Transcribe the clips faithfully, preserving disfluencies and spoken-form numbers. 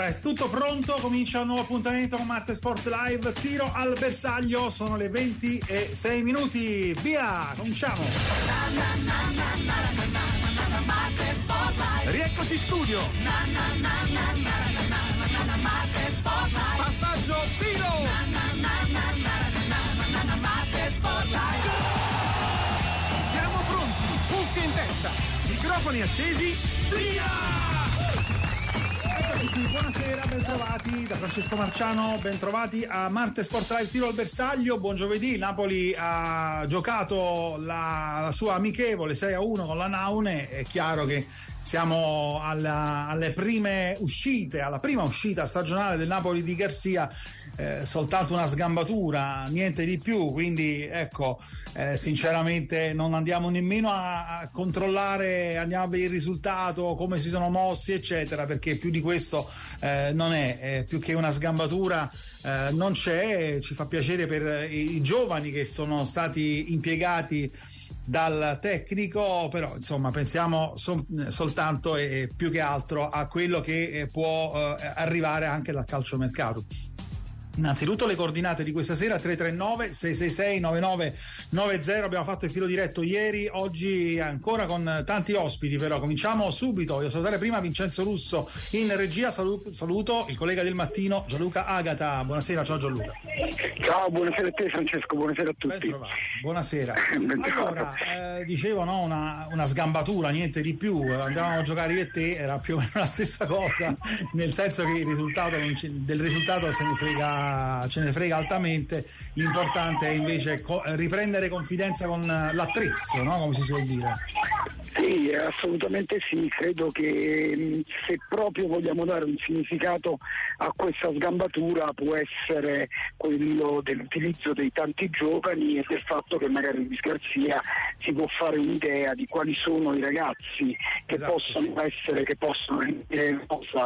è tutto pronto, comincia un nuovo appuntamento con Marte Sport Live, tiro al bersaglio, sono le venti e sei minuti, via, cominciamo. Rieccoci in studio. Passaggio, tiro. Siamo pronti, cuffie in testa, microfoni accesi, via! Buonasera, bentrovati da Francesco Marciano, bentrovati a Marte Sport Live, tiro al bersaglio. Buon giovedì, Napoli ha giocato la, la sua amichevole sei a uno con la Naune. È chiaro che siamo alla, alle prime uscite, alla prima uscita stagionale del Napoli di Garcia, eh, soltanto una sgambatura, niente di più, quindi ecco, eh, sinceramente non andiamo nemmeno a, a controllare, andiamo a vedere il risultato, come si sono mossi eccetera, perché più di questo eh, non è, è più che una sgambatura, eh, non c'è. Ci fa piacere per i, i giovani che sono stati impiegati dal tecnico, però insomma pensiamo so, soltanto e più che altro a quello che eh, può eh, arrivare anche dal calciomercato. Innanzitutto le coordinate di questa sera: tre tre nove sei sei sei nove nove nove zero. Abbiamo fatto il filo diretto ieri, oggi ancora con tanti ospiti, però cominciamo subito. Voglio salutare prima Vincenzo Russo in regia, saluto, saluto il collega del mattino Gianluca Agata. Buonasera, ciao Gianluca. Ciao, buonasera a te Francesco, buonasera a tutti. Buonasera. Allora, eh, dicevo, no, una, una sgambatura, niente di più. Andavamo a giocare io e te, era più o meno la stessa cosa, nel senso che il risultato non ci, del risultato se ne frega ce ne frega altamente. L'importante è invece co- riprendere confidenza con l'attrezzo, no? Come si suol dire. Sì, assolutamente sì, credo che se proprio vogliamo dare un significato a questa sgambatura può essere quello dell'utilizzo dei tanti giovani e del fatto che magari Luis Garcia si può fare un'idea di quali sono i ragazzi che esatto, possono sì. essere, che possono eh,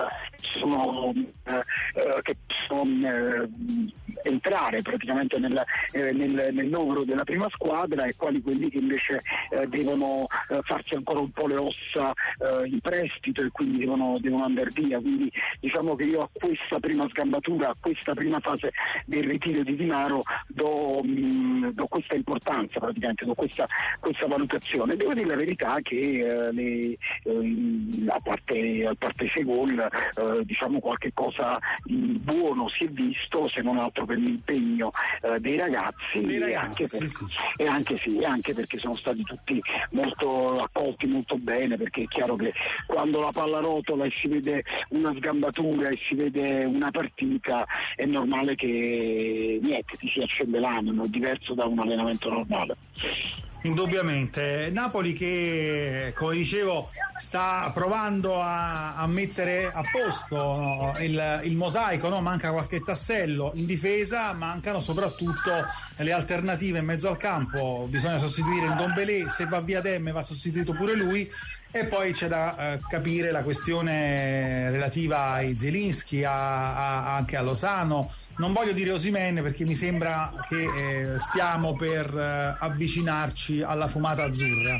sono, eh, che possono eh, entrare praticamente nel, eh, nel, nel novero della prima squadra e quali quelli che invece eh, devono eh, farsi ancora un po' le ossa eh, in prestito e quindi devono, devono andare via. Quindi diciamo che io a questa prima sgambatura, a questa prima fase del ritiro di Di Maro do, mh, do questa importanza, praticamente do questa, questa valutazione. Devo dire la verità che eh, le, eh, a parte a parte i sei gol eh, diciamo qualche cosa di buono si è visto, se non altro per l'impegno eh, dei ragazzi, dei ragazzi e, anche per, sì. e anche sì, e anche perché sono stati tutti molto accolti molto bene, perché è chiaro che quando la palla rotola e si vede una sgambatura e si vede una partita è normale che niente, ti si accende l'animo, è diverso da un allenamento normale. Indubbiamente. Napoli che, come dicevo, sta provando a, a mettere a posto no, il, il mosaico, no? Manca qualche tassello in difesa, mancano soprattutto le alternative in mezzo al campo. Bisogna sostituire il Ndombele, se va via Demme va sostituito pure lui, e poi c'è da eh, capire la questione relativa ai Zielinski, a, a, anche a Lozano. Non voglio dire Osimhen perché mi sembra che eh, stiamo per eh, avvicinarci alla fumata azzurra.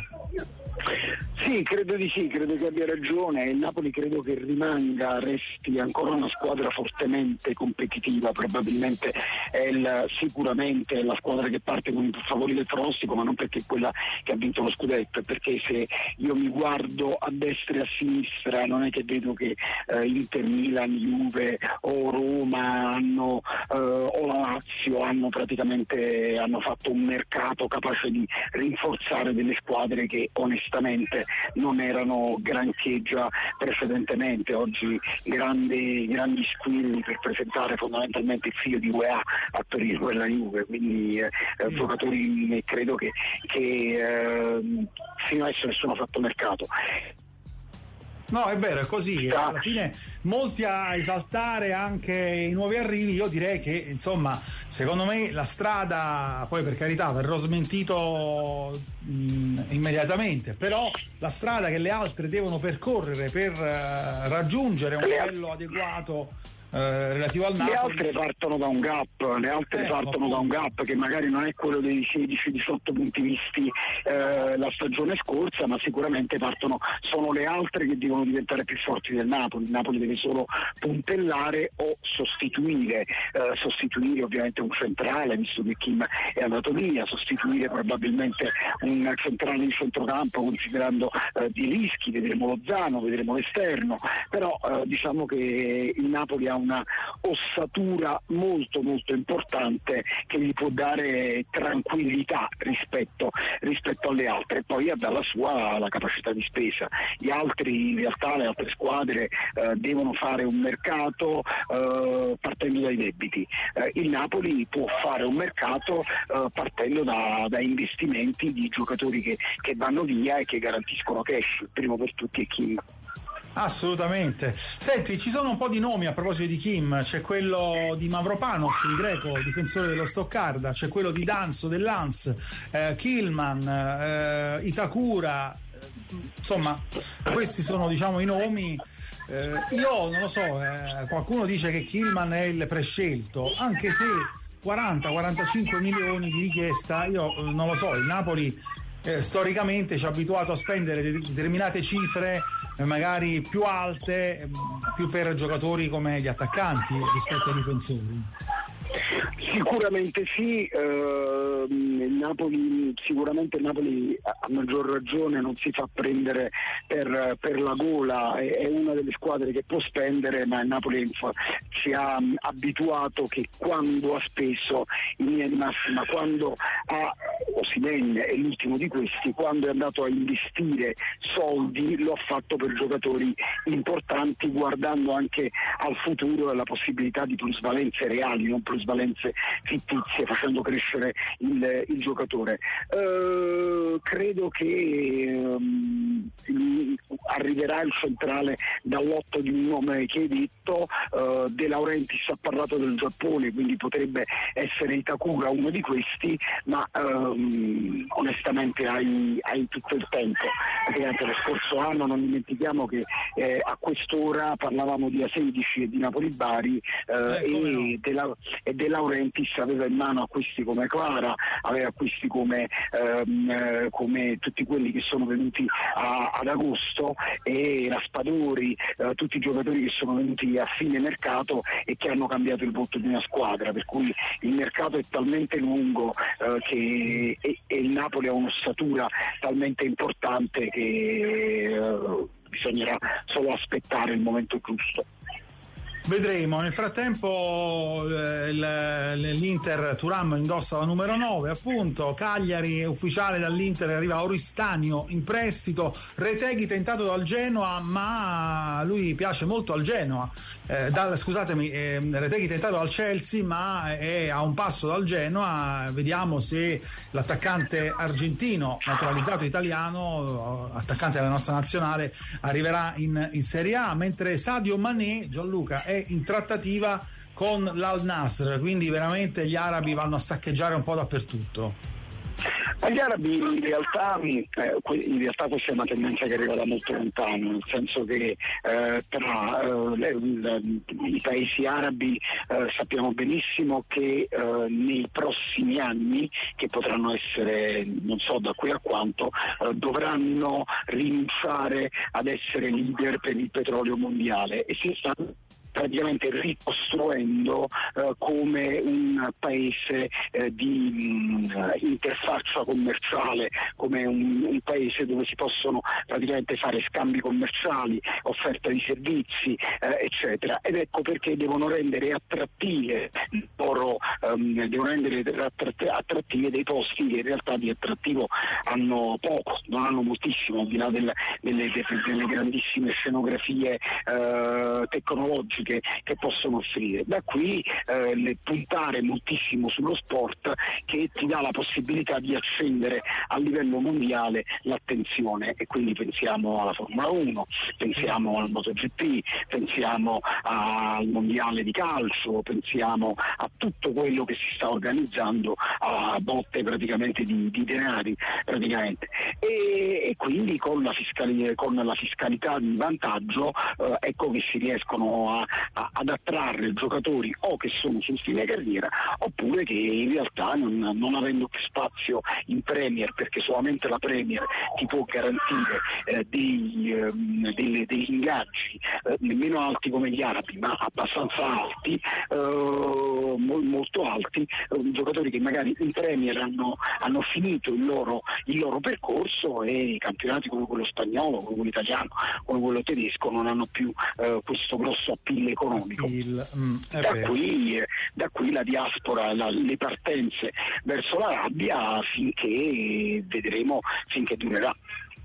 Sì, credo di sì, credo che abbia ragione. Il Napoli credo che rimanga, resti ancora una squadra fortemente competitiva, probabilmente è il, sicuramente la squadra che parte con il favore del pronostico, ma non perché è quella che ha vinto lo scudetto, è perché se io mi guardo a destra e a sinistra non è che vedo che eh, Inter, Milan, Juve o Roma hanno eh, o la Lazio hanno praticamente hanno fatto un mercato capace di rinforzare delle squadre che onestamente non erano granché già precedentemente. Oggi grandi, grandi squilli per presentare fondamentalmente il figlio di U E A a Torino e la Juve, quindi eh, sì. giocatori credo che, che eh, fino adesso nessuno ha fatto mercato. No, è vero, è così. Alla fine molti a esaltare anche i nuovi arrivi. Io direi che, insomma, secondo me la strada, poi per carità verrò smentito mh, immediatamente, però la strada che le altre devono percorrere per uh, raggiungere un livello adeguato eh, relativo al Napoli. Le altre partono da un gap, le altre ecco, partono da un gap che magari non è quello dei sedici diciotto punti visti eh, la stagione scorsa, ma sicuramente partono, sono le altre che devono diventare più forti del Napoli. Il Napoli deve solo puntellare o sostituire, eh, sostituire ovviamente un centrale, visto che Kim è andato via, sostituire probabilmente un centrale di centrocampo, considerando eh, di rischi, vedremo Lozano, vedremo l'esterno, però eh, diciamo che il Napoli ha una ossatura molto molto importante che gli può dare tranquillità rispetto, rispetto alle altre, poi ha dalla sua la capacità di spesa. Gli altri, in realtà le altre squadre eh, devono fare un mercato eh, partendo dai debiti, eh, il Napoli può fare un mercato eh, partendo da, da investimenti di giocatori che, che vanno via e che garantiscono cash, il primo per tutti è Kim. Assolutamente. Senti, ci sono un po' di nomi a proposito di Kim, c'è quello di Mavropanos, il greco, difensore dello Stoccarda, c'è quello di Danso dell'Ans, eh, Kilman, eh, Itakura, eh, insomma questi sono diciamo i nomi. Eh, io non lo so, eh, qualcuno dice che Kilman è il prescelto, anche se quaranta quarantacinque milioni di richiesta, io eh, non lo so, il Napoli eh, storicamente ci ha abituato a spendere determinate cifre eh, magari più alte, eh, più per giocatori come gli attaccanti rispetto ai difensori. Sicuramente sì, eh, il Napoli, sicuramente il Napoli a maggior ragione non si fa prendere per, per la gola, è, è una delle squadre che può spendere, ma il Napoli ci ha abituato che quando ha speso in linea di massima, quando ha, Osimhen è l'ultimo di questi, quando è andato a investire soldi lo ha fatto per giocatori importanti, guardando anche al futuro e alla possibilità di plusvalenze reali, non plusvalenze fittizie, facendo crescere il, il giocatore. Uh, credo che um, arriverà il centrale dall'otto di un nome che hai detto, uh, De Laurentiis ha parlato del Giappone, quindi potrebbe essere Itakura uno di questi, ma um, onestamente hai, hai tutto il tempo. Ovviamente lo scorso anno non dimentichiamo che eh, a quest'ora parlavamo di A sedici e di Napoli-Bari eh, eh, e, De La, e De Laurentiis aveva in mano acquisti come Clara, aveva acquisti come, ehm, come tutti quelli che sono venuti a, ad agosto, e Raspadori, eh, tutti i giocatori che sono venuti a fine mercato e che hanno cambiato il volto di una squadra, per cui il mercato è talmente lungo eh, che e, e il Napoli ha un'ossatura talmente importante che eh, bisognerà solo aspettare il momento giusto. Vedremo. Nel frattempo eh, l'Inter Thuram indossa la numero nove, appunto. Cagliari è ufficiale, dall'Inter arriva Oristanio in prestito. Retegui tentato dal Genoa, ma lui piace molto al Genoa, eh, dal, scusatemi eh, Retegui tentato dal Chelsea, ma è a un passo dal Genoa. Vediamo se l'attaccante argentino naturalizzato italiano, attaccante della nostra nazionale, arriverà in, in Serie A, mentre Sadio Mané, Gianluca, è in trattativa con l'Al Nassr, quindi veramente gli arabi vanno a saccheggiare un po' dappertutto. Ma gli arabi in realtà, eh, in realtà questa è una tendenza che arriva da molto lontano, nel senso che eh, tra eh, le, le, i paesi arabi eh, sappiamo benissimo che eh, nei prossimi anni, che potranno essere non so da qui a quanto, eh, dovranno rinunciare ad essere leader per il petrolio mondiale e si stanno praticamente ricostruendo eh, come un paese eh, di mh, interfaccia commerciale, come un, un paese dove si possono praticamente fare scambi commerciali, offerta di servizi, eh, eccetera. Ed ecco perché devono rendere attrattive loro, um, devono rendere attrattive dei posti che in realtà di attrattivo hanno poco, non hanno moltissimo, al di là del, delle, delle grandissime scenografie eh, tecnologiche Che, che possono offrire. Da qui eh, le puntare moltissimo sullo sport, che ti dà la possibilità di accendere a livello mondiale l'attenzione, e quindi pensiamo alla Formula uno, pensiamo al MotoGP, pensiamo al mondiale di calcio, pensiamo a tutto quello che si sta organizzando a botte praticamente di, di denari praticamente. E, e quindi con la, fiscali, con la fiscalità di vantaggio eh, ecco che si riescono a a, ad attrarre giocatori o che sono sul fine carriera oppure che in realtà non, non avendo più spazio in Premier, perché solamente la Premier ti può garantire eh, dei, eh, delle, degli ingaggi eh, nemmeno alti come gli arabi ma abbastanza alti, eh, molto alti, eh, giocatori che magari in Premier hanno, hanno finito il loro, il loro percorso e i campionati come quello spagnolo, come quello italiano, come quello tedesco non hanno più eh, questo grosso appeal economico. Appeal. Mm, da, qui, eh, da qui la diaspora, la, le partenze verso l'Arabia finché vedremo, finché durerà.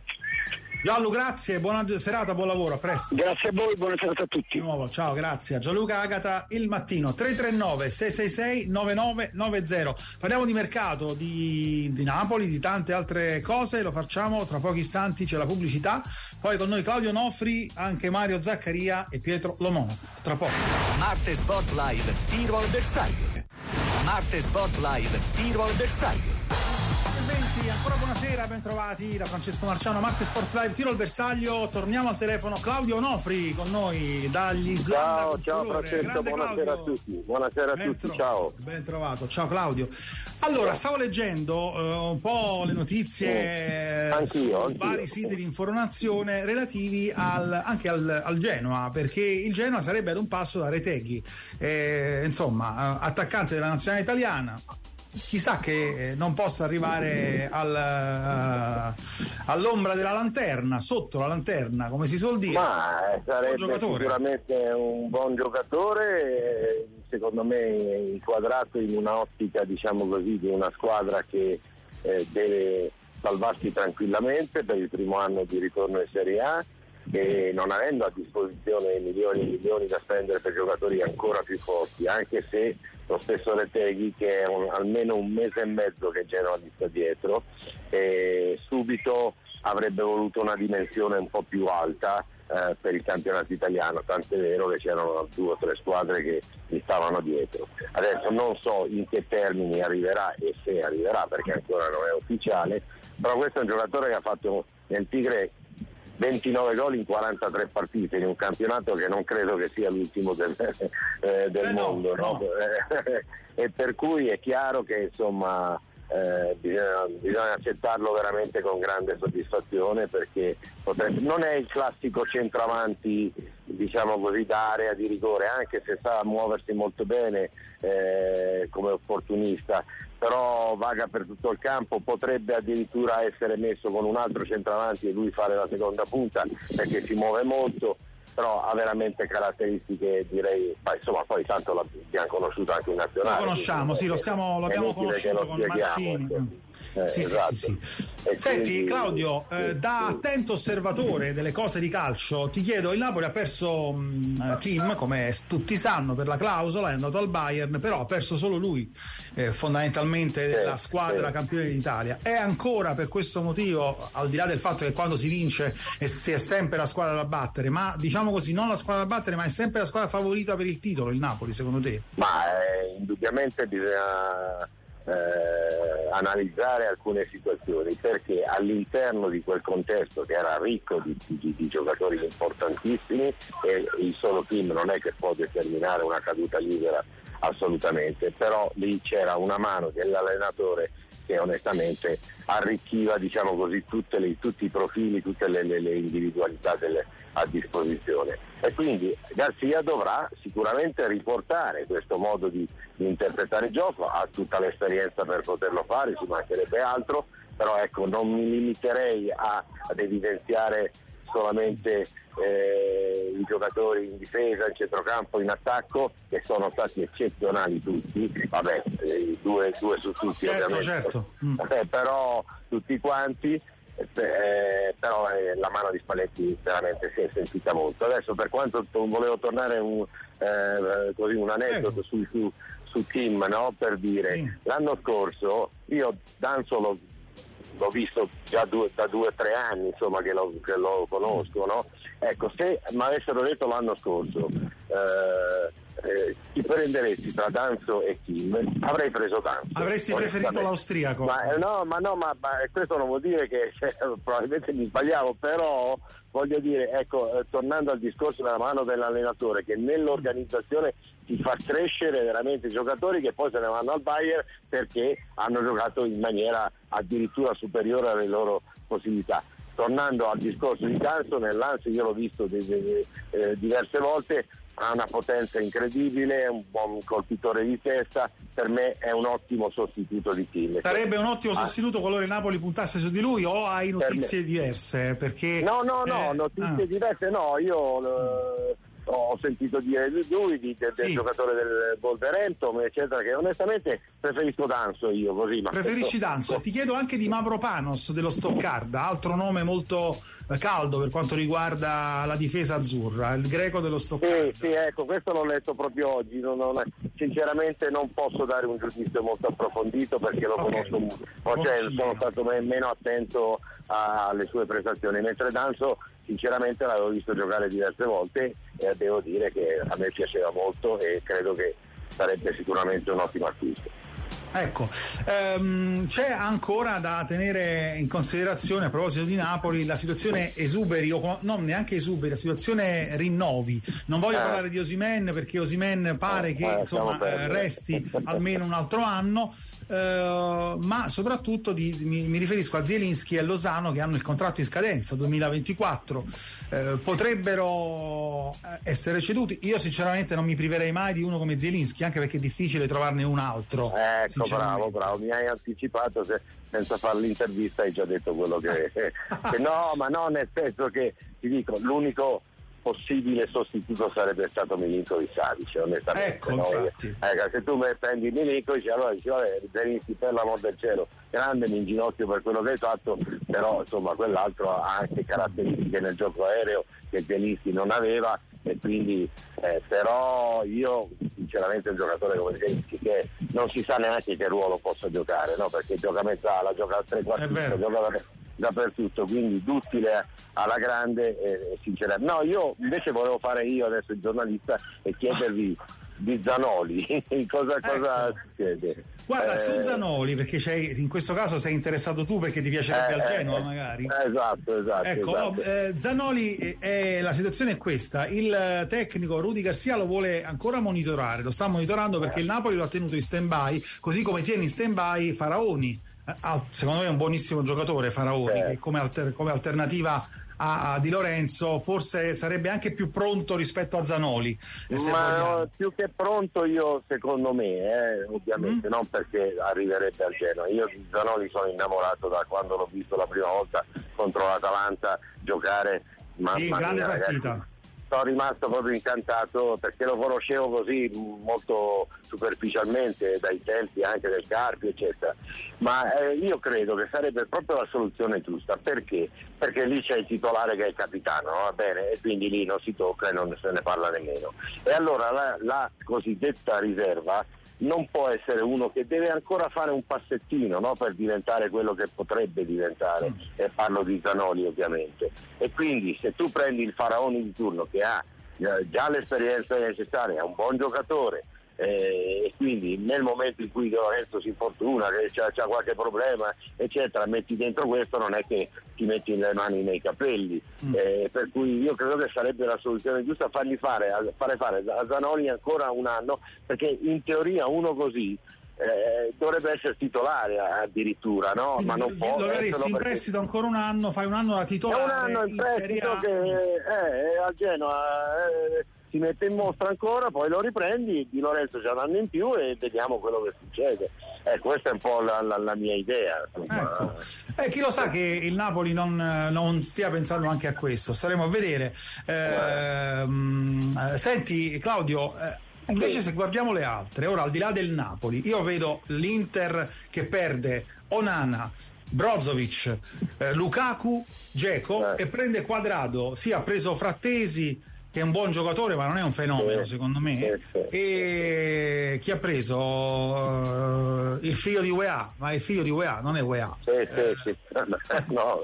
Gianlu, grazie, buona serata, buon lavoro, a presto. Grazie a voi, buona serata a tutti. Di nuovo, ciao, grazie. A Gianluca Agata, Il Mattino, tre tre nove sei sei sei nove nove nove zero. Parliamo di mercato, di, di Napoli, di tante altre cose, lo facciamo tra pochi istanti, c'è la pubblicità. Poi con noi Claudio Nofri, anche Mario Zaccaria e Pietro Lomona. Tra poco. Marte Sport Live, tiro al bersaglio. Marte Sport Live, tiro al bersaglio. Ancora buonasera, ben trovati da Francesco Marciano, Marte Sport Live, tiro al bersaglio. Torniamo al telefono, Claudio Onofri con noi dagli Islanda. Ciao, ciao Francesco, buonasera Claudio. a tutti. Buonasera a ben tutti, tro- ciao. Ben trovato, ciao Claudio. Allora, stavo leggendo uh, un po' le notizie anch'io, su anch'io. vari siti di informazione relativi al, anche al, al Genoa, perché il Genoa sarebbe ad un passo da Retegui, eh, insomma, attaccante della nazionale italiana. Chissà che non possa arrivare al, uh, all'ombra della lanterna, sotto la lanterna, come si suol dire. Ma eh, sarebbe sicuramente un buon giocatore, secondo me inquadrato in un'ottica, diciamo così, di una squadra che eh, deve salvarsi tranquillamente per il primo anno di ritorno in Serie A e non avendo a disposizione milioni e milioni da spendere per giocatori ancora più forti, anche se lo stesso Retegui, che è un, almeno un mese e mezzo che Genoa gli sta dietro, e subito avrebbe voluto una dimensione un po' più alta eh, per il campionato italiano, tant'è vero che c'erano due o tre squadre che gli stavano dietro. Adesso non so in che termini arriverà e se arriverà, perché ancora non è ufficiale, però questo è un giocatore che ha fatto nel Tigre ventinove gol in quarantatré partite in un campionato che non credo che sia l'ultimo del, eh, del eh mondo, no, no? no. E per cui è chiaro che insomma eh, bisogna, bisogna accettarlo veramente con grande soddisfazione, perché potrebbe, non è il classico centravanti, diciamo così, da area di rigore, anche se sa muoversi molto bene eh, come opportunista, però vaga per tutto il campo, potrebbe addirittura essere messo con un altro centravanti e lui fare la seconda punta, perché si muove molto, però ha veramente caratteristiche, direi, ma insomma poi tanto l'abbiamo conosciuto anche in nazionale. Lo conosciamo, sì, lo, siamo, lo abbiamo conosciuto con Mancini. Eh, sì, esatto. sì, sì, sì. Senti quindi, Claudio, eh, sì, da sì. attento osservatore delle cose di calcio, ti chiedo, il Napoli ha perso mh, team, come tutti sanno, per la clausola, è andato al Bayern, però ha perso solo lui, eh, fondamentalmente sì, la squadra sì. campione d'Italia. È ancora per questo motivo, al di là del fatto che quando si vince è, si è sempre la squadra da battere, ma diciamo così, non la squadra da battere, ma è sempre la squadra favorita per il titolo, il Napoli, secondo te? Ma eh, indubbiamente bisogna Eh, analizzare alcune situazioni, perché all'interno di quel contesto che era ricco di, di, di giocatori importantissimi, e il solo team non è che può determinare una caduta libera assolutamente, però lì c'era una mano dell'allenatore che onestamente arricchiva, diciamo così, tutte le, tutti i profili, tutte le, le, le individualità delle, a disposizione, e quindi Garzia dovrà sicuramente riportare questo modo di, di interpretare il gioco, ha tutta l'esperienza per poterlo fare, ci mancherebbe altro, però ecco, non mi limiterei a, ad evidenziare solamente eh, i giocatori in difesa, in centrocampo, in attacco, che sono stati eccezionali tutti, vabbè, eh, due, due su tutti, certo, ovviamente, certo. Mm. Eh, però tutti quanti, eh, però eh, la mano di Spalletti veramente si è sentita molto. Adesso, per quanto volevo tornare un, eh, così un aneddoto su, su, su Kim, no? Per dire, sì. L'anno scorso io Danzo l'ho l'ho visto già due, da due o tre anni, insomma, che lo, che lo conosco, no? Ecco, se mi avessero detto l'anno scorso eh, eh, ti prenderesti tra Danso e Kim, avrei preso Danso. Avresti preferito l'austriaco? Ma, eh, no, ma no, ma, ma questo non vuol dire che cioè, probabilmente mi sbagliavo, però voglio dire, ecco, eh, tornando al discorso della mano dell'allenatore, che nell'organizzazione ti fa crescere veramente i giocatori che poi se ne vanno al Bayern perché hanno giocato in maniera addirittura superiore alle loro possibilità. Tornando al discorso di Danso, nell'Anzi io l'ho visto de- de- de- eh, diverse volte, ha una potenza incredibile, è un buon colpitore di testa, per me è un ottimo sostituto di Kim. Sarebbe un ottimo ah. sostituto qualora il Napoli puntasse su di lui, o hai notizie diverse? Perché no, no, no, eh, notizie ah. diverse no, io eh, ho sentito dire di lui, di, del, sì. del giocatore del Wolverhampton, eccetera, che onestamente preferisco Danso io così. Ma Preferisci questo... Danso? Ti chiedo anche di Mavropanos dello Stoccarda, altro nome molto caldo per quanto riguarda la difesa azzurra, il greco dello Stoccarda. Sì, sì, ecco, questo l'ho letto proprio oggi, non, non, sinceramente non posso dare un giudizio molto approfondito perché lo okay. conosco, cioè, sono stato meno attento alle sue prestazioni, mentre Danso sinceramente l'avevo visto giocare diverse volte e devo dire che a me piaceva molto e credo che sarebbe sicuramente un ottimo acquisto. Ecco, ehm, c'è ancora da tenere in considerazione a proposito di Napoli la situazione esuberi, o non neanche esuberi, la situazione rinnovi. Non voglio eh. parlare di Osimhen perché Osimhen pare eh, che eh, insomma resti almeno un altro anno, eh, ma soprattutto di, mi, mi riferisco a Zielinski e Lozano che hanno il contratto in scadenza duemilaventiquattro, eh, potrebbero essere ceduti. Io sinceramente non mi priverei mai di uno come Zielinski, anche perché è difficile trovarne un altro. Ecco, bravo, bravo, mi hai anticipato, se, senza fare l'intervista hai già detto quello che, che no, ma no, nel senso che ti dico, l'unico possibile sostituto sarebbe stato Milinkovic-Savic, onestamente. Ecco, no? infatti. Ecco, se tu mi prendi Milinkovic, allora dici, vabbè, Zielinski per l'amor del cielo, grande, mi inginocchio per quello che hai fatto, però insomma quell'altro ha anche caratteristiche nel gioco aereo che Zielinski non aveva, e quindi eh, però io sinceramente un giocatore come Zielinski che non si sa neanche che ruolo possa giocare, no? Perché gioca a mezzala, gioca a tre quarti, gioca dappertutto, quindi duttile alla grande e sinceramente. No, io invece volevo fare io adesso il giornalista e chiedervi di Zanoli cosa, cosa ecco. succede. Guarda, eh, su Zanoli, perché sei, in questo caso sei interessato tu perché ti piacerebbe eh, al Genoa eh, magari. Esatto, esatto. Ecco, esatto. No, eh, Zanoli, è, la situazione è questa, il tecnico Rudy Garcia lo vuole ancora monitorare, lo sta monitorando perché il Napoli lo ha tenuto in stand-by, così come tiene in stand-by Faraoni, secondo me è un buonissimo giocatore Faraoni, eh. che come, alter, come alternativa a, a Di Lorenzo forse sarebbe anche più pronto rispetto a Zanoli, ma no, più che pronto io secondo me eh, ovviamente mm. non perché arriverebbe al Genoa, io di Zanoli sono innamorato da quando l'ho visto la prima volta contro l'Atalanta giocare, sì, grande mia, partita ragazzi, sono rimasto proprio incantato perché lo conoscevo così molto superficialmente dai tempi anche del Carpio eccetera, ma eh, io credo che sarebbe proprio la soluzione giusta. Perché? Perché lì c'è il titolare che è il capitano, va bene, e quindi lì non si tocca e non se ne parla nemmeno, e allora la, la cosiddetta riserva non può essere uno che deve ancora fare un passettino, no, per diventare quello che potrebbe diventare, mm. e parlo di Zanoli ovviamente, e quindi se tu prendi il Faraoni di turno che ha eh, già l'esperienza necessaria, è un buon giocatore, eh, e quindi nel momento in cui Di Lorenzo si infortuna, che c'ha, c'ha qualche problema eccetera, metti dentro questo, non è che ti metti le mani nei capelli, mm. eh, per cui io credo che sarebbe la soluzione giusta fargli fare, fare fare a Zanoli ancora un anno, perché in teoria uno così eh, dovrebbe essere titolare addirittura, no? Quindi ma non può. Lo daresti in prestito ancora un anno, fai un anno da titolare. È un anno in prestito che eh, al Genoa eh, si mette in mostra ancora, poi lo riprendi, Di Lorenzo c'ha un anno in più e vediamo quello che succede. Eh, questa è un po' la, la, la mia idea. Ecco. Eh, chi lo sa che il Napoli non, non stia pensando anche a questo, staremo a vedere. Eh, eh. Senti Claudio, eh, invece se guardiamo le altre, ora al di là del Napoli, io vedo l'Inter che perde Onana, Brozovic, eh, Lukaku, Dzeko eh. e prende Quadrado, sì, ha preso Frattesi, che è un buon giocatore ma non è un fenomeno, sì, secondo me, sì, sì. E chi ha preso uh, il figlio di U E A, ma il figlio di U E A non è U E A, sì, eh. sì, sì. no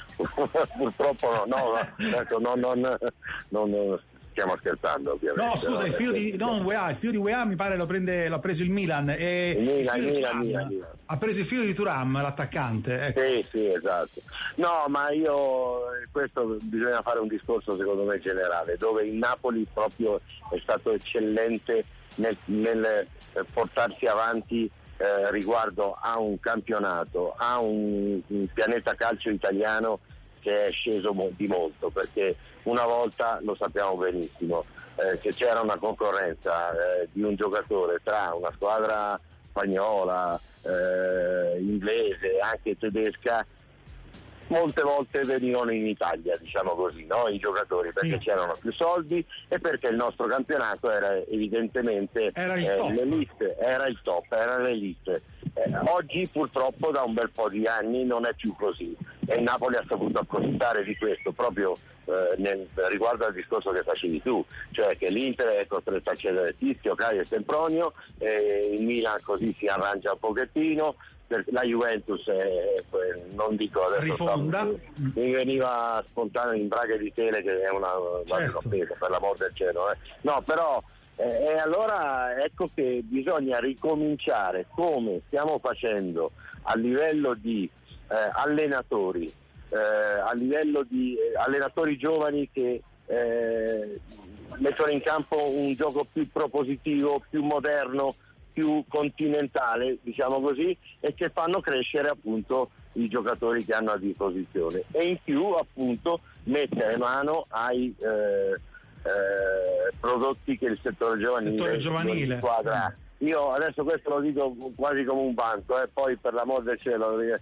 purtroppo no, no, no, no, no, no, no. Stiamo scherzando, ovviamente. No, scusa, no, il figlio di non U E A, il figlio di U E A mi pare lo prende, l'ha preso il Milan e il Milan, il figlio il di Milan, Thuram, Milan, Milan. Ha preso il figlio di Thuram, l'attaccante. Ecco. Sì, sì, esatto. No, ma io questo bisogna fare un discorso secondo me generale, dove il Napoli proprio è stato eccellente nel, nel portarsi avanti eh, riguardo a un campionato, a un, un pianeta calcio italiano che è sceso di molto, perché una volta, lo sappiamo benissimo, eh, che c'era una concorrenza eh, di un giocatore tra una squadra spagnola, eh, inglese, anche tedesca, molte volte venivano in Italia, diciamo così, no? I giocatori, perché sì. c'erano più soldi e perché il nostro campionato era evidentemente era il top. Eh, l'elite, era il top, era l'elite. Eh, oggi purtroppo da un bel po' di anni non è più così e il Napoli ha saputo approfittare di questo proprio eh, nel, riguardo al discorso che facevi tu, cioè che l'Inter è costretto a cedere Tizio, Caio e Sempronio, eh, il Milan così si arrangia un pochettino, la Juventus è, non dico adesso rifonda, stavo, mi veniva spontaneo in braghe di tele che è una certo. offesa, per l'amor del cielo, eh. no però eh, e allora ecco che bisogna ricominciare come stiamo facendo a livello di eh, allenatori eh, a livello di eh, allenatori giovani che eh, mettono in campo un gioco più propositivo, più moderno, più continentale, diciamo così, e che fanno crescere appunto i giocatori che hanno a disposizione e in più appunto mettere mano ai eh, eh, prodotti che il settore giovanile, settore giovanile. Squadra. Io adesso questo lo dico quasi come un vanto, eh, poi per l'amor del cielo, eh,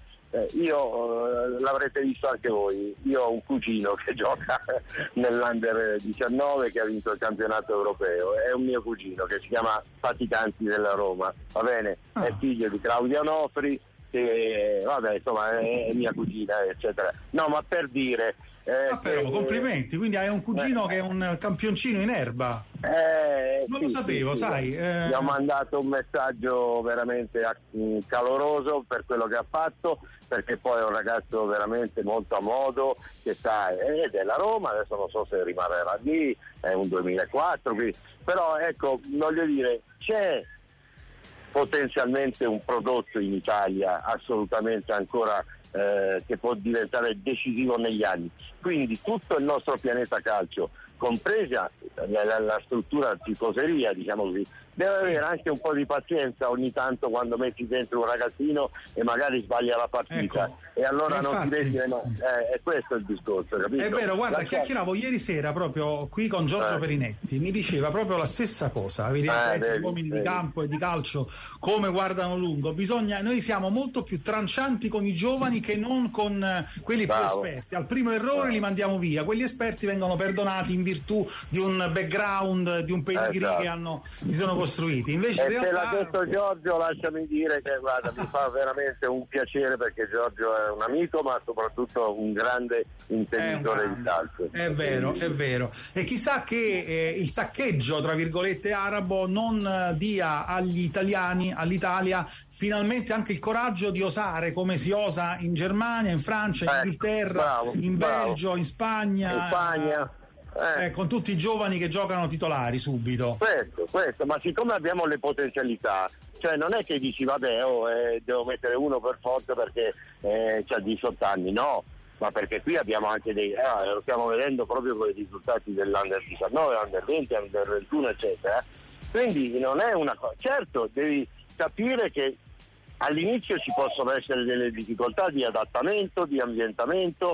io eh, l'avrete visto anche voi, io ho un cugino che gioca nell'Under diciannove, che ha vinto il campionato europeo, è un mio cugino che si chiama Faticanti della Roma, va bene, ah. è figlio di Claudio Onofri, che vabbè insomma è, è mia cugina eccetera, no ma per dire eh, ah, però che, complimenti, quindi hai un cugino eh, che è un campioncino in erba. Eh, non sì, lo sapevo, sì, sai. Sì. Eh... Gli ho mandato un messaggio veramente caloroso per quello che ha fatto, perché poi è un ragazzo veramente molto a modo, che sta è della Roma, adesso non so se rimarrà lì, è un duemilaquattro, quindi, però ecco, voglio dire, c'è potenzialmente un prodotto in Italia assolutamente ancora eh, che può diventare decisivo negli anni, quindi tutto il nostro pianeta calcio, compresa la, la, la struttura tifoseria, diciamo così, deve sì. avere anche un po' di pazienza ogni tanto quando metti dentro un ragazzino e magari sbaglia la partita, ecco. e allora e non infatti, ti vedi, no, eh, è questo il discorso, capito? È vero, guarda, la chiacchieravo ieri sera proprio qui con Giorgio eh. Perinetti, mi diceva proprio la stessa cosa, evidentemente eh, gli uomini vedi. di campo e di calcio come guardano lungo, bisogna, noi siamo molto più trancianti con i giovani che non con eh, quelli Bravo. più esperti, al primo errore Bravo. li mandiamo via, quelli esperti vengono perdonati in virtù di un background, di un pedigree esatto. che hanno, si sono costruiti. Invece e in realtà... realtà... l'ha detto Giorgio, lasciami dire che guarda, mi fa veramente un piacere, perché Giorgio è un amico ma soprattutto un grande intenditore di calcio. È vero, è vero. E chissà che eh, il saccheggio tra virgolette arabo non eh, dia agli italiani, all'Italia, finalmente anche il coraggio di osare come si osa in Germania, in Francia, in eh, Inghilterra, bravo, in Belgio, bravo. in Spagna. In Spagna. Eh. Eh, con tutti i giovani che giocano titolari subito. Questo, questo, ma siccome abbiamo le potenzialità, cioè non è che dici vabbè oh, eh, devo mettere uno per forza perché eh, c'ha diciotto anni, no, ma perché qui abbiamo anche dei, eh, lo stiamo vedendo proprio con i risultati dell'Under diciannove, Under venti, Under ventuno eccetera, quindi non è una cosa, certo devi capire che all'inizio ci possono essere delle difficoltà di adattamento, di ambientamento,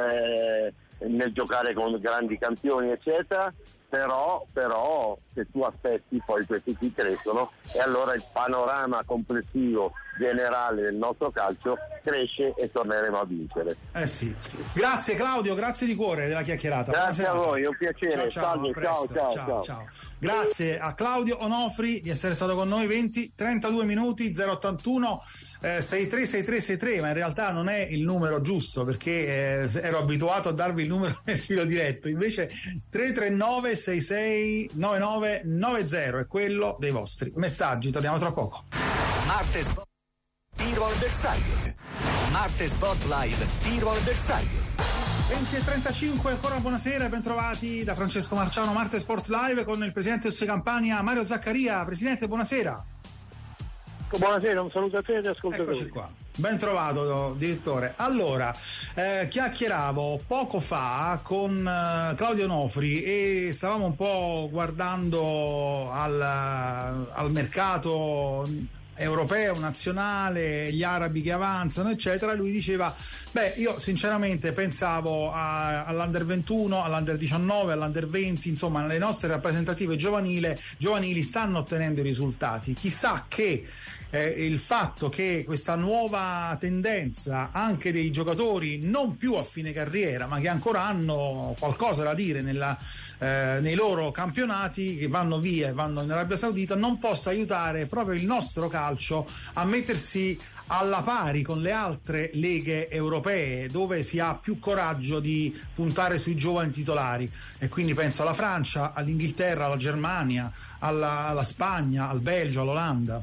eh, nel giocare con grandi campioni eccetera, però, però se tu aspetti poi questi qui crescono e allora il panorama complessivo generale del nostro calcio cresce e torneremo a vincere. Eh sì. Grazie Claudio, grazie di cuore della chiacchierata. Grazie a voi, è un piacere. Ciao ciao, Salve, ciao, ciao, ciao, ciao. ciao. Grazie a Claudio Onofri di essere stato con noi. Venti trentadue minuti, zero ottantuno eh, sei tre sei tre sei tre, ma in realtà non è il numero giusto, perché eh, ero abituato a darvi il numero nel filo diretto, invece tre tre nove sei sei nove nove nove zero è quello dei vostri messaggi. Torniamo tra poco. Marte Sport tiro al bersaglio. Marte Sport Live tiro al bersaglio. venti e trentacinque, ancora buonasera, bentrovati da Francesco Marciano, Marte Sport Live con il presidente Osse Campania Mario Zaccaria. Presidente, buonasera. Buonasera, un saluto a te e agli ascoltatori. Eccoci qua. Ben trovato, direttore. Allora, eh, chiacchieravo poco fa con eh, Claudio Onofri e stavamo un po' guardando al, al mercato europeo, nazionale, gli arabi che avanzano, eccetera. Lui diceva: beh, io sinceramente pensavo a, all'Under ventuno, all'Under diciannove, all'Under venti, insomma le nostre rappresentative giovanili, giovanili stanno ottenendo i risultati. Chissà che eh, il fatto che questa nuova tendenza anche dei giocatori non più a fine carriera, ma che ancora hanno qualcosa da dire nella, eh, nei loro campionati, che vanno via e vanno in Arabia Saudita, non possa aiutare proprio il nostro calcio a mettersi alla pari con le altre leghe europee, dove si ha più coraggio di puntare sui giovani titolari. E quindi penso alla Francia, all'Inghilterra, alla Germania, alla, alla Spagna, al Belgio, all'Olanda.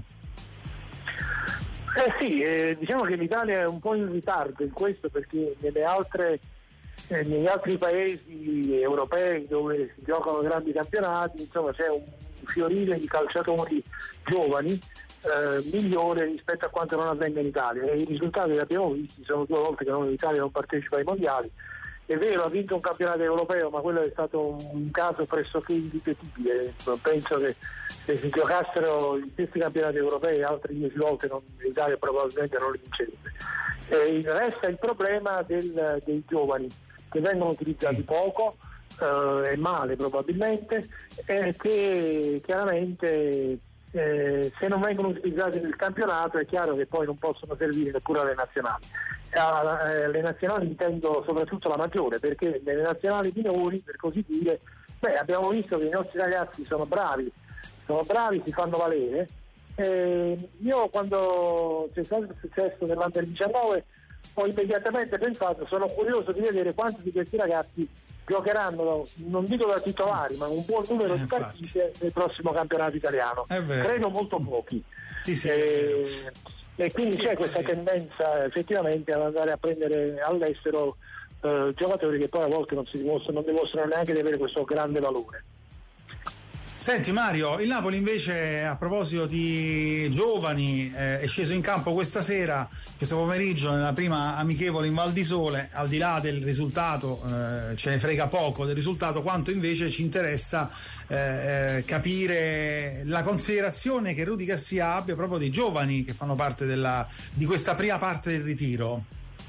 Eh sì, eh, diciamo che l'Italia è un po' in ritardo in questo, perché nelle altre, eh, negli altri paesi europei dove si giocano grandi campionati, insomma, c'è un fiorire di calciatori giovani eh, migliore rispetto a quanto non avvenga in Italia, e i risultati li abbiamo visti. Sono due volte che non, l'Italia non partecipa ai mondiali. È vero, ha vinto un campionato europeo, ma quello è stato un caso pressoché irripetibile. Penso che se si giocassero gli stessi campionati europei altre dieci volte non, l'Italia probabilmente non li vincerebbe. Eh, resta il problema del, dei giovani, che vengono utilizzati poco eh, e male probabilmente, e che chiaramente eh, se non vengono utilizzati nel campionato è chiaro che poi non possono servire neppure alle nazionali. Le nazionali intendo soprattutto la maggiore, perché nelle nazionali minori, per così dire, beh, abbiamo visto che i nostri ragazzi sono bravi, sono bravi, si fanno valere. Eh, io quando c'è stato il successo dell'Under diciannove ho immediatamente pensato: sono curioso di vedere quanti di questi ragazzi giocheranno, non dico da titolari, ma un buon numero eh, di partite nel prossimo campionato italiano. Credo molto pochi. Sì, sì, eh, e quindi sì, c'è questa così. tendenza effettivamente ad andare a prendere all'estero eh, giocatori che poi a volte non si dimostrano, non dimostrano neanche di avere questo grande valore. Senti Mario, il Napoli invece, a proposito di giovani, eh, è sceso in campo questa sera, questo pomeriggio, nella prima amichevole in Val di Sole. Al di là del risultato, eh, ce ne frega poco del risultato, quanto invece ci interessa eh, eh, capire la considerazione che Rudy Garcia abbia proprio dei giovani che fanno parte della, di questa prima parte del ritiro.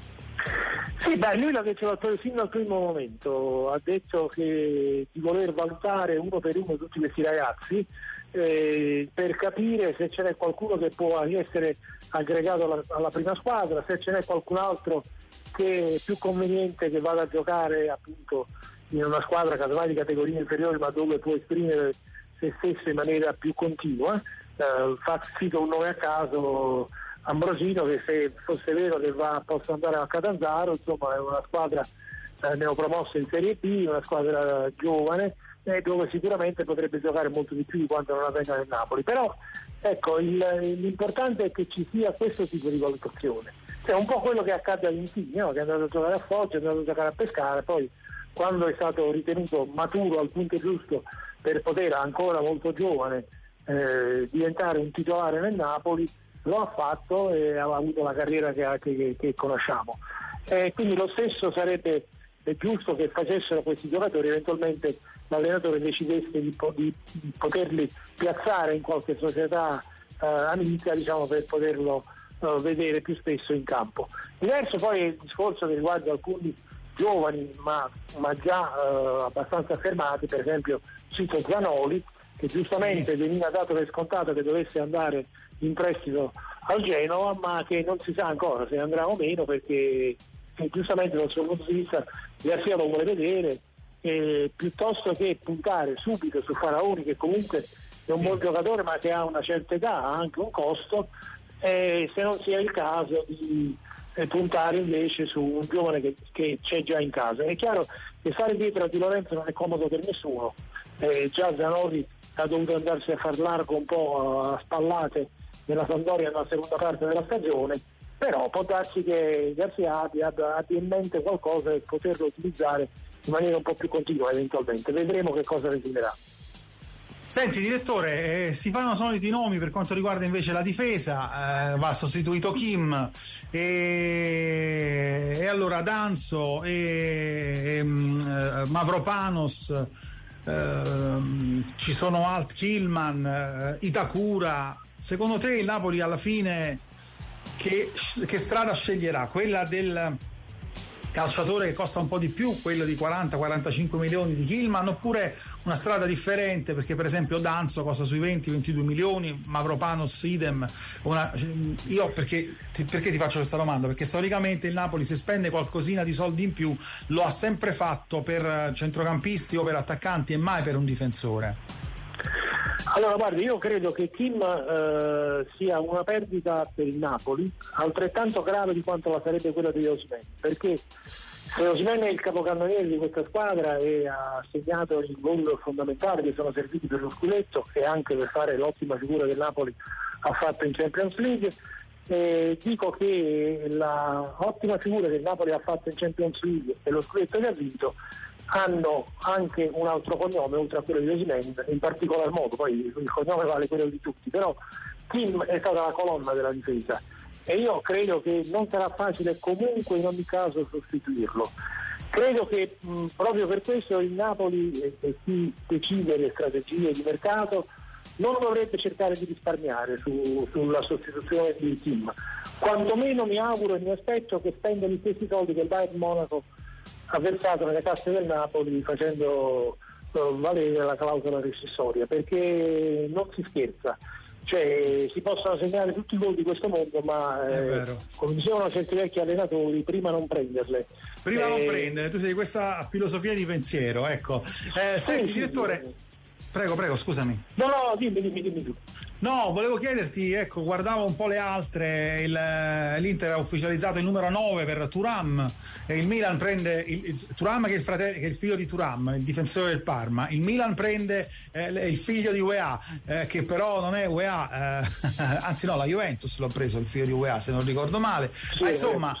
Sì, beh, lui l'ha detto fin dal primo momento, ha detto che di voler valutare uno per uno tutti questi ragazzi eh, per capire se ce n'è qualcuno che può essere aggregato alla, alla prima squadra, se ce n'è qualcun altro che è più conveniente che vada a giocare appunto in una squadra casomai di categoria inferiore, ma dove può esprimere se stesso in maniera più continua. Eh, fa cito un nome a caso, Ambrosino, che se fosse vero che va, possa andare a Catanzaro, insomma è una squadra eh, neopromossa in Serie B, una squadra giovane eh, dove sicuramente potrebbe giocare molto di più di quanto non avvenga nel Napoli. Però ecco, il, l'importante è che ci sia questo tipo di valutazione, cioè un po' quello che accade all'Insigne, no? Che è andato a giocare a Foggia, è andato a giocare a Pescara, poi quando è stato ritenuto maturo al punto giusto per poter, ancora molto giovane, eh, diventare un titolare nel Napoli, lo ha fatto e ha avuto la carriera che, che, che conosciamo. Eh, quindi lo stesso sarebbe giusto che facessero questi giocatori, eventualmente l'allenatore decidesse di, di, di poterli piazzare in qualche società eh, amica, diciamo, per poterlo eh, vedere più spesso in campo. Diverso poi è il discorso che riguarda alcuni giovani ma, ma già eh, abbastanza affermati, per esempio cito Zanoli, che giustamente sì. veniva dato per scontato che dovesse andare in prestito al Genova, ma che non si sa ancora se andrà o meno, perché eh, giustamente dal suo punto di vista Garcia lo vuole vedere, eh, piuttosto che puntare subito su Faraoni, che comunque è un buon giocatore ma che ha una certa età, ha anche un costo, eh, se non sia il caso di eh, puntare invece su un giovane che, che c'è già in casa. È chiaro che stare dietro a Di Lorenzo non è comodo per nessuno, eh, già Zanotti ha dovuto andarsi a far largo un po' a spallate nella Sampdoria nella seconda parte della stagione, però può darsi che Garcia abbia, abbia in mente qualcosa e poterlo utilizzare in maniera un po' più continua eventualmente. Vedremo che cosa risulterà. Senti direttore, eh, si fanno soliti nomi per quanto riguarda invece la difesa, eh, va sostituito Kim e, e allora Danso e, e um, Mavropanos, eh, ci sono Alt Killman, eh, Itakura. Secondo te il Napoli alla fine che, che strada sceglierà? Quella del calciatore che costa un po' di più, quello di quaranta quarantacinque milioni di Killman, oppure una strada differente, perché per esempio Danzo costa sui venti ventidue milioni, Mavropanos idem. Una, io perché ti, perché ti faccio questa domanda? Perché storicamente il Napoli, se spende qualcosina di soldi in più, lo ha sempre fatto per centrocampisti o per attaccanti e mai per un difensore. Allora guardi, io credo che Kim eh, sia una perdita per il Napoli altrettanto grave di quanto la sarebbe quella di Osimhen, perché se Osimhen è il capocannoniere di questa squadra e ha segnato i gol fondamentali che sono serviti per lo scudetto e anche per fare l'ottima figura che Napoli ha fatto in Champions League, eh, dico che la ottima figura che il Napoli ha fatto in Champions League e lo scudetto che ha vinto hanno anche un altro cognome oltre a quello di Osimhen, in particolar modo, poi il cognome vale quello di tutti, però Kim è stata la colonna della difesa e io credo che non sarà facile comunque in ogni caso sostituirlo. Credo che mh, proprio per questo il Napoli e, e chi decide le strategie di mercato non dovrebbe cercare di risparmiare su, sulla sostituzione di Kim, quantomeno mi auguro e mi aspetto che spenda gli stessi soldi che il Bayern Monaco ha versato nelle casse del Napoli facendo uh, valere la clausola rescissoria, perché non si scherza, cioè si possono segnare tutti i gol di questo mondo, ma eh, come dicevano certi vecchi allenatori, prima non prenderle prima eh, non prendere, tu sei di questa filosofia di pensiero, ecco. Eh, senti, sì, direttore, sì. prego prego scusami. No no dimmi dimmi dimmi tu. No, volevo chiederti, ecco, guardavo un po' le altre, il, l'Inter ha ufficializzato il numero nove per Thuram e il Milan prende il, il, Thuram che è il fratello, che è il figlio di Thuram, il difensore del Parma. Il Milan prende eh, il figlio di U E A, eh, che però non è U E A, eh, anzi no, la Juventus l'ho preso il figlio di U E A, se non ricordo male. Sì, ma insomma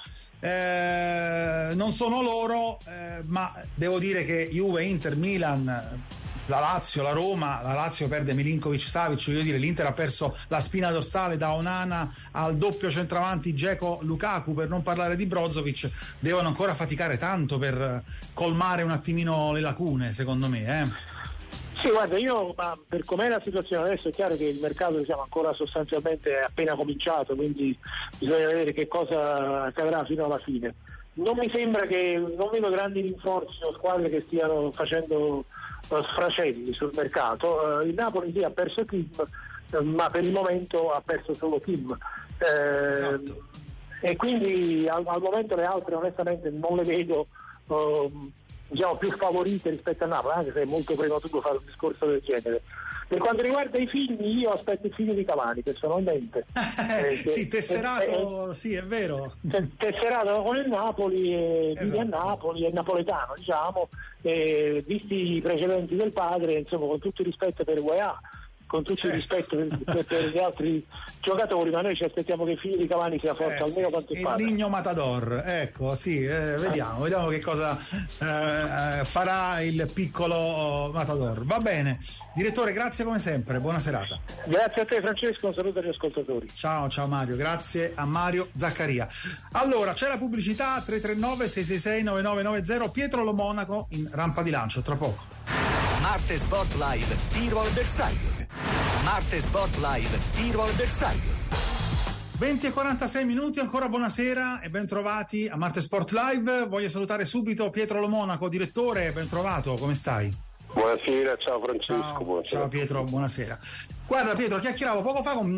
eh, non sono loro, eh, ma devo dire che Juve, Inter, Milan, la Lazio, la Roma, la Lazio perde Milinkovic-Savic, voglio dire, l'Inter ha perso la spina dorsale da Onana al doppio centravanti Dzeko-Lukaku, per non parlare di Brozovic. Devono ancora faticare tanto per colmare un attimino le lacune, secondo me, eh. Sì, guarda, io ma per com'è la situazione adesso è chiaro che il mercato diciamo ancora sostanzialmente appena cominciato, quindi bisogna vedere che cosa accadrà fino alla fine. Non mi sembra che, non vedo grandi rinforzi o squadre che stiano facendo sfracelli sul mercato. Uh, il Napoli sì ha perso Kim, uh, ma per il momento ha perso solo Kim, uh, esatto. E quindi al, al momento le altre onestamente non le vedo uh, diciamo più favorite rispetto a Napoli, anche se è molto prematuro fare un discorso del genere. Per quanto riguarda i figli, io aspetto il figlio di Cavani personalmente. eh, sì, tesserato, eh, sì, è vero. Tesserato con il Napoli, e esatto. Vive a Napoli, è napoletano, diciamo, eh, visti i precedenti del padre, insomma, con tutto il rispetto per U E A, con tutto certo. il rispetto per, per, per gli altri giocatori, ma noi ci aspettiamo che il figlio di Cavani sia forte, eh, almeno quanto il padre. Il Ligno Matador, ecco, sì, eh, vediamo, vediamo che cosa eh, farà il piccolo Matador. Va bene, direttore, grazie come sempre, buona serata. Grazie a te Francesco, un saluto agli ascoltatori. Ciao, ciao Mario, grazie a Mario Zaccaria. Allora, c'è la pubblicità, tre tre nove sei sei sei nove nove nove zero, Pietro Lo Monaco in rampa di lancio, tra poco. Marte Sport Live, tiro al bersaglio. Marte Sport Live, tiro al bersaglio. venti e quarantasei minuti, ancora buonasera e ben trovati a Marte Sport Live. Voglio salutare subito Pietro Lo Monaco, direttore, ben trovato, come stai? Buonasera, ciao Francesco. Ciao, buonasera. ciao Pietro, buonasera. Guarda Pietro, chiacchieravo poco fa con,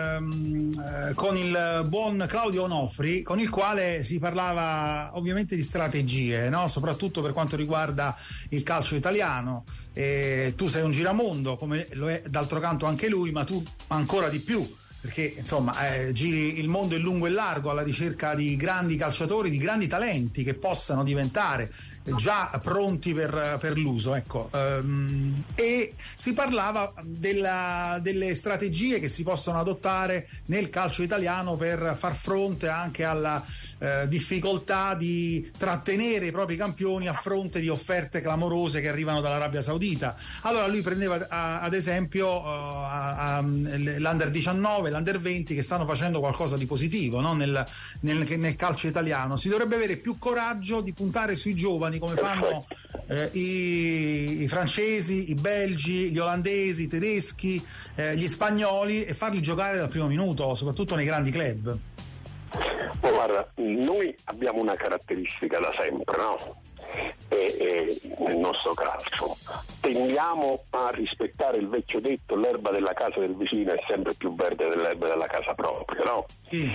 eh, con il buon Claudio Onofri, con il quale si parlava ovviamente di strategie, no? Soprattutto per quanto riguarda il calcio italiano. E tu sei un giramondo, come lo è d'altro canto anche lui, ma tu ancora di più, perché insomma eh, giri il mondo in lungo e largo alla ricerca di grandi calciatori, di grandi talenti che possano diventare già pronti per, per l'uso, ecco. Um, e si parlava della, delle strategie che si possono adottare nel calcio italiano per far fronte anche alla eh, difficoltà di trattenere i propri campioni a fronte di offerte clamorose che arrivano dall'Arabia Saudita. Allora lui prendeva a, ad esempio uh, a, a, l'Under diciannove, l'Under venti, che stanno facendo qualcosa di positivo, no? nel, nel, nel calcio italiano. Si dovrebbe avere più coraggio di puntare sui giovani, come fanno eh, i, i francesi, i belgi, gli olandesi, i tedeschi, eh, gli spagnoli, e farli giocare dal primo minuto, soprattutto nei grandi club. Oh, guarda, noi abbiamo una caratteristica da sempre, no? E, e, nel nostro calcio tendiamo a rispettare il vecchio detto: l'erba della casa del vicino è sempre più verde dell'erba della casa propria, no? Sì.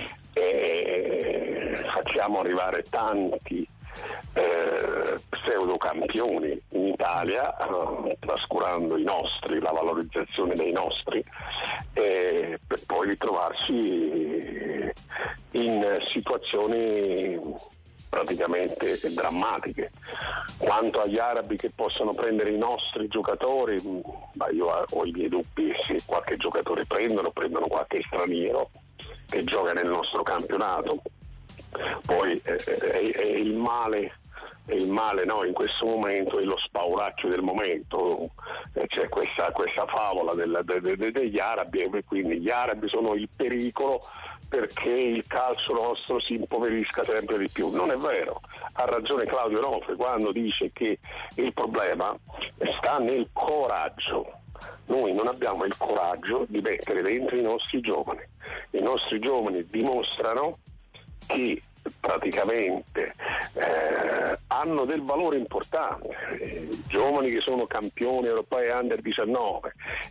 E facciamo arrivare tanti Eh, pseudo campioni in Italia, eh, trascurando i nostri, la valorizzazione dei nostri, eh, per poi ritrovarsi in situazioni praticamente drammatiche. Quanto agli arabi che possono prendere i nostri giocatori, ma io ho i miei dubbi se qualche giocatore prendono, prendono qualche straniero che gioca nel nostro campionato. Poi eh, è, è il male, è il male no? In questo momento è lo spauraccio del momento, eh, c'è questa, questa favola del, de, de, degli arabi, e quindi gli arabi sono il pericolo perché il calcio nostro si impoverisca sempre di più. Non è vero, ha ragione Claudio Onofri quando dice che il problema sta nel coraggio. Noi non abbiamo il coraggio di mettere dentro i nostri giovani. I nostri giovani dimostrano che praticamente eh, hanno del valore importante, eh, giovani che sono campioni europei under diciannove,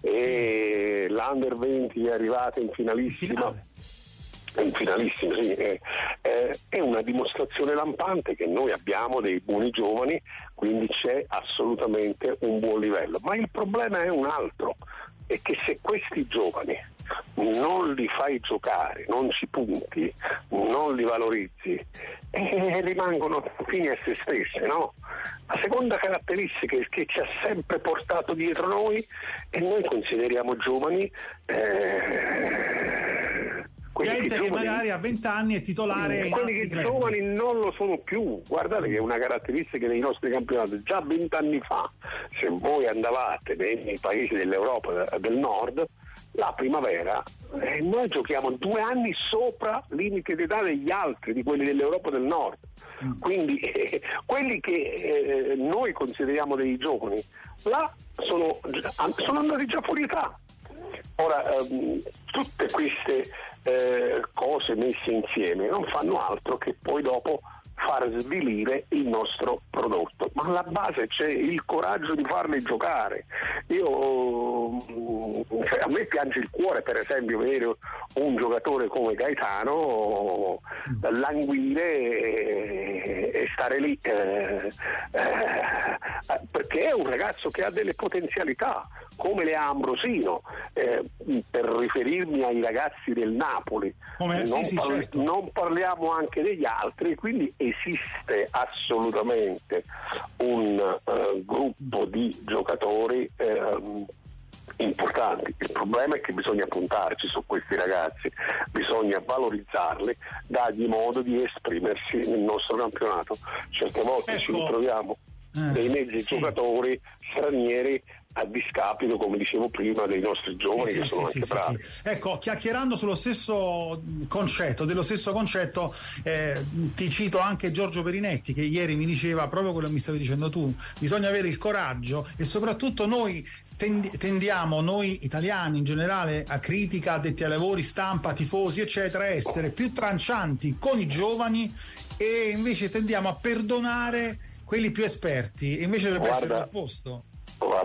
e l'Under venti è arrivata in finalissima, in finalissima sì, eh, eh, è una dimostrazione lampante che noi abbiamo dei buoni giovani, quindi c'è assolutamente un buon livello. Ma il problema è un altro, è che se questi giovani non li fai giocare, non ci punti, non li valorizzi, e rimangono fini a se stessi, no? La seconda caratteristica è che ci ha sempre portato dietro noi, e noi consideriamo giovani eh, gente che, che magari a venti anni è titolare, quelli che club. Giovani non lo sono più. Guardate che è una caratteristica dei nostri campionati. Già vent'anni fa, se voi andavate nei paesi dell'Europa del Nord, la primavera eh, noi giochiamo due anni sopra limite d'età degli altri, di quelli dell'Europa del Nord. Mm. Quindi eh, quelli che eh, noi consideriamo dei giovani là sono, sono andati già fuori età. Ora ehm, tutte queste eh, cose messe insieme non fanno altro che poi dopo far svilire il nostro prodotto, ma alla base c'è il coraggio di farli giocare. Io cioè, a me piange il cuore per esempio vedere un giocatore come Gaetano languire e, e stare lì eh, eh, perché è un ragazzo che ha delle potenzialità come le ha Ambrosino, eh, per riferirmi ai ragazzi del Napoli. Come, non, sì, sì, parli- certo. non parliamo anche degli altri, quindi esiste assolutamente un uh, gruppo di giocatori uh, importanti. Il problema è che bisogna puntarci su questi ragazzi, bisogna valorizzarli, dargli modo di esprimersi nel nostro campionato. Certe volte ecco. ci ritroviamo eh, dei mezzi sì. giocatori stranieri a discapito, come dicevo prima, dei nostri giovani sì, che sì, sono sì, anche sì, bravi. Sì. Ecco, chiacchierando sullo stesso concetto, dello stesso concetto, eh, ti cito anche Giorgio Perinetti, che ieri mi diceva proprio quello che mi stavi dicendo tu: bisogna avere il coraggio, e soprattutto noi tendi- tendiamo, noi italiani in generale, a critica, addetti ai lavori, stampa, tifosi eccetera, a essere più trancianti con i giovani, e invece tendiamo a perdonare quelli più esperti, e invece dovrebbe Guarda, essere l'opposto. Guarda,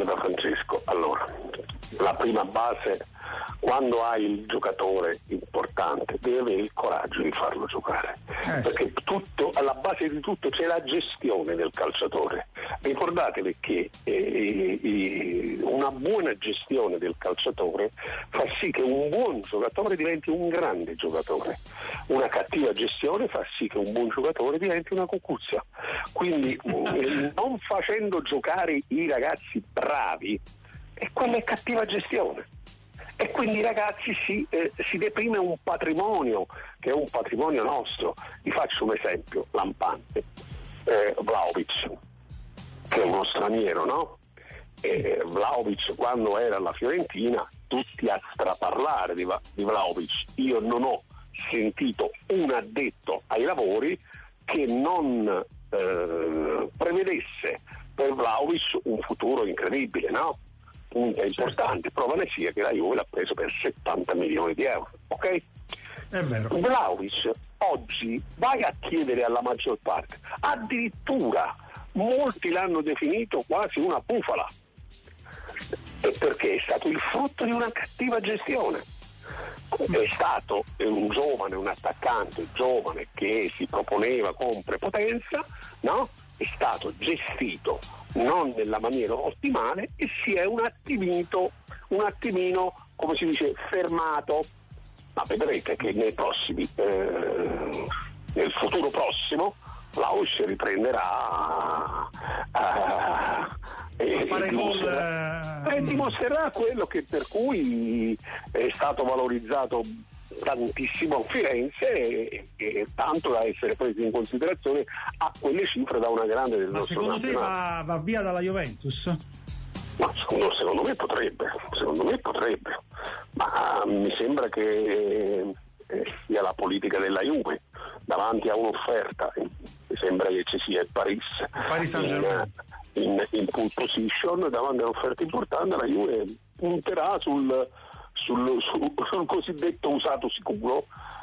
la prima base, quando hai il giocatore importante devi avere il coraggio di farlo giocare, eh, perché sì. tutto, alla base di tutto c'è la gestione del calciatore. Ricordatevi che eh, eh, una buona gestione del calciatore fa sì che un buon giocatore diventi un grande giocatore, una cattiva gestione fa sì che un buon giocatore diventi una cucuzia. Quindi eh, non facendo giocare i ragazzi bravi, e quella è cattiva gestione. E quindi ragazzi si, eh, si deprime un patrimonio che è un patrimonio nostro. Vi faccio un esempio lampante, eh, Vlahovic, che è uno straniero, no? E Vlahovic quando era alla Fiorentina tutti a straparlare di, di Vlahovic. Io non ho sentito un addetto ai lavori che non eh, prevedesse per Vlahovic un futuro incredibile, no? Punta importante, prova ne sia che la Juve l'ha preso per settanta milioni di euro, ok? È vero. Vlahovic oggi vai a chiedere alla maggior parte, addirittura molti l'hanno definito quasi una bufala, e perché è stato il frutto di una cattiva gestione. È stato un giovane, un attaccante giovane che si proponeva con prepotenza, no? È stato gestito non nella maniera ottimale e si è un attimino, un attimino, come si dice, fermato. Ma vedrete che nei prossimi, eh, nel futuro prossimo, Vlahovic riprenderà a, a, a fare e gol, dimostrerà, eh, dimostrerà quello che per cui è stato valorizzato tantissimo a Firenze e, e tanto da essere preso in considerazione a quelle cifre da una grande del Ma nostro secondo te nazionale. va, va via dalla Juventus? Ma secondo, secondo me potrebbe, secondo me potrebbe, ma mi sembra che eh, sia la politica della Juve davanti a un'offerta. Mi sembra che ci sia il Paris, Paris Saint-Germain in, in, in pole position davanti a un'offerta importante. La Juve punterà sul Sul, sul, sul cosiddetto usato sicuro,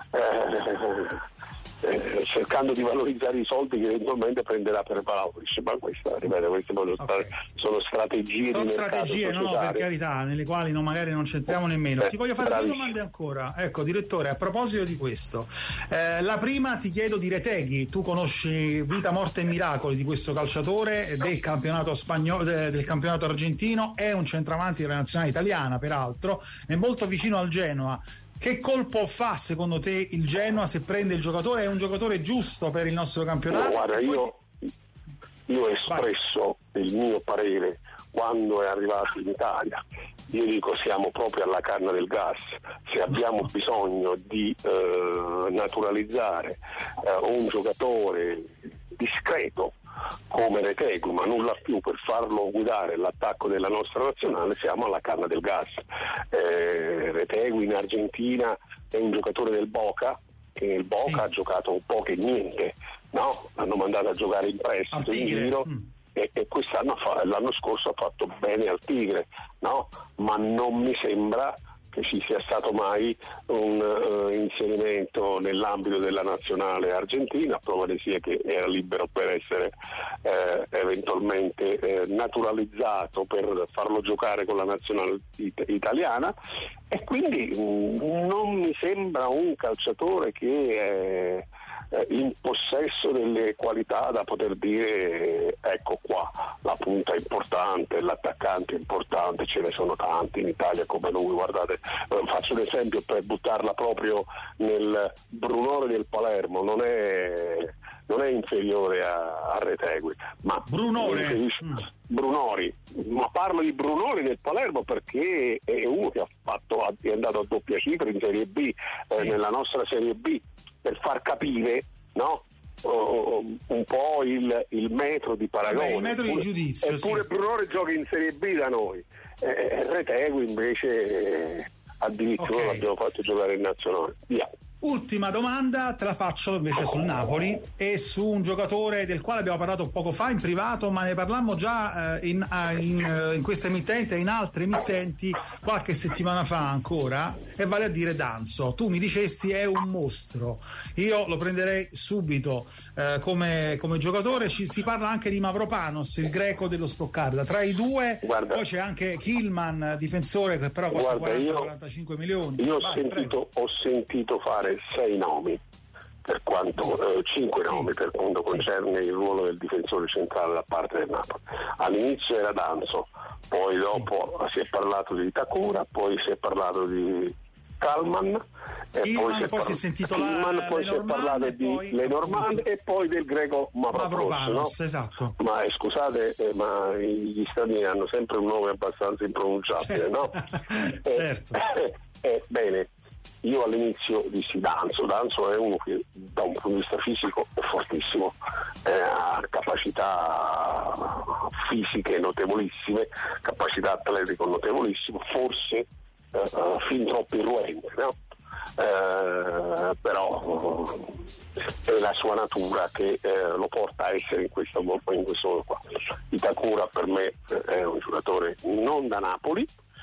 eh, eh, cercando di valorizzare i soldi che eventualmente prenderà per Vlahovic. Ma questa, ripeto, queste sono, okay. sono strategie sono di strategie, no, no, per carità, nelle quali non, magari non c'entriamo nemmeno. Eh, ti voglio fare bravissimo. due domande ancora. Ecco, direttore, a proposito di questo, eh, la prima ti chiedo di Retegui. Tu conosci vita, morte e miracoli di questo calciatore del campionato spagnolo, de, del campionato argentino, è un centravanti della nazionale italiana, peraltro, è molto vicino al Genoa. Che colpo fa secondo te il Genoa se prende il giocatore? È un giocatore giusto per il nostro campionato? No, guarda, io, ti... io ho espresso Vai. il mio parere quando è arrivato in Italia. Io dico siamo proprio alla canna del gas. Se abbiamo no. bisogno di eh, naturalizzare eh, un giocatore discreto come Retegui, ma nulla più per farlo guidare l'attacco della nostra nazionale, siamo alla canna del gas. eh, Retegui in Argentina è un giocatore del Boca, che nel Boca sì. ha giocato poco e niente, no? L'hanno mandato a giocare in prestito in giro mm. e, e quest'anno fa, l'anno scorso ha fatto bene al Tigre, no? Ma non mi sembra che ci sia stato mai un uh, inserimento nell'ambito della nazionale argentina, prova ne sia che era libero per essere eh, eventualmente eh, naturalizzato per farlo giocare con la nazionale it- italiana, e quindi mh, non mi sembra un calciatore che è in possesso delle qualità da poter dire ecco qua la punta è importante, l'attaccante è importante. Ce ne sono tanti in Italia come lui, guardate, faccio un esempio per buttarla proprio nel Brunore del Palermo, non è, non è inferiore a, a Retegui, ma Brunore mm. Brunori, ma parlo di Brunori del Palermo perché è uno che ha fatto, è andato a doppia cifra in Serie B, sì. eh, nella nostra Serie B, per far capire, no? Oh, un po' il, il metro di paragone. Vabbè, il metro eppure, di giudizio. Eppure sì. Brunori gioca in Serie B da noi. Eh, Retegui invece eh, addirittura okay. l'abbiamo fatto giocare in nazionale. Via. Ultima domanda te la faccio invece sul Napoli e su un giocatore del quale abbiamo parlato poco fa in privato, ma ne parlammo già eh, in, in, in questa emittente e in altre emittenti qualche settimana fa ancora, e vale a dire Danso. Tu mi dicesti è un mostro, io lo prenderei subito eh, come, come giocatore. Ci si parla anche di Mavropanos, il greco dello Stoccarda, tra i due. Guarda, poi c'è anche Kilman, difensore, che però costa quaranta quarantacinque milioni. Io ho, Vai, sentito, ho sentito fare sei nomi, per quanto eh, cinque sì. nomi per quanto concerne sì. il ruolo del difensore centrale da parte del Napoli. All'inizio era Danso, poi dopo sì. si è parlato di Takura, poi si è parlato di Kalman, e Kilman, poi, si è, poi par- si è sentito Kilman, la, poi si è parlato di Lenormand e poi del greco Mavropanos, no? Esatto. Ma eh, scusate, eh, ma gli stranieri hanno sempre un nome abbastanza impronunciabile, no? Certo. Eh, eh, bene. Io all'inizio dissi Danso, Danso è uno che da un punto di vista fisico è fortissimo, eh, ha capacità fisiche notevolissime, capacità atletiche notevolissime, forse eh, fin troppo irruente, no? Eh, però è la sua natura che eh, lo porta a essere in questo modo in questo modo qua. Itakura per me eh, è un giocatore non da Napoli.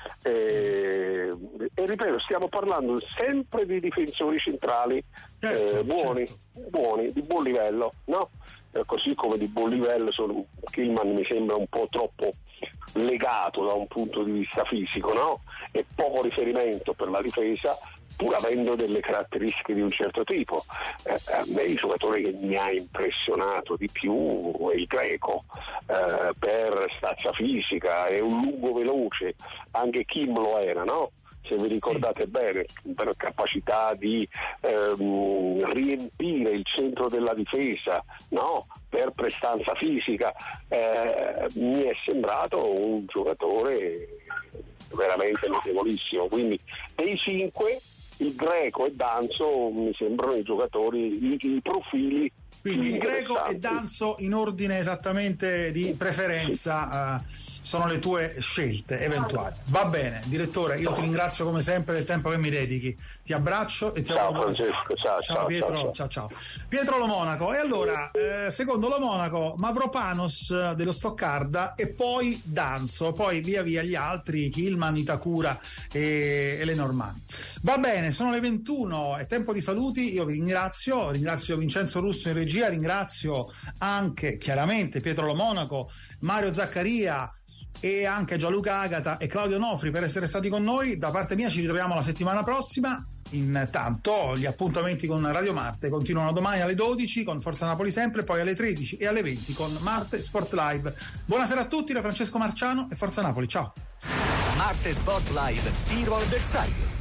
E, e ripeto, stiamo parlando sempre di difensori centrali certo, eh, buoni, certo. buoni, di buon livello, no? Eh, così come di buon livello sono, Kilman mi sembra un po' troppo legato da un punto di vista fisico, no? E poco riferimento per la difesa, pur avendo delle caratteristiche di un certo tipo. Eh, a me il giocatore che mi ha impressionato di più è il greco, eh, per stazza fisica, è un lungo veloce, anche Kim lo era, no? Se vi ricordate sì. bene, per capacità di ehm, riempire il centro della difesa, no? Per prestanza fisica, eh, mi è sembrato un giocatore veramente notevolissimo. Quindi dei cinque il greco e Danso mi sembrano i giocatori, i, i profili. Quindi il greco e Danso in ordine esattamente di preferenza uh, sono le tue scelte eventuali. Va bene, direttore, io ti ringrazio come sempre del tempo che mi dedichi. Ti abbraccio e ti ciao, auguro Francesco, ciao, ciao, ciao Pietro, ciao, ciao ciao. Pietro Lo Monaco. E allora, eh, secondo Lo Monaco, Mavropanos dello Stoccarda e poi Danso, poi via via gli altri, Kilman, Itakura e, e Lenormand. Va bene, sono le ventuno, è tempo di saluti. Io vi ringrazio, ringrazio Vincenzo Russo in regia, ringrazio anche chiaramente Pietro Lo Monaco, Mario Zaccaria e anche Gianluca Agata e Claudio Nofri per essere stati con noi. Da parte mia ci ritroviamo la settimana prossima. Intanto gli appuntamenti con Radio Marte continuano domani alle dodici con Forza Napoli sempre, poi alle tredici e alle venti con Marte Sport Live. Buonasera a tutti da Francesco Marciano e Forza Napoli, ciao. Marte Sport Live, tiro al bersaglio.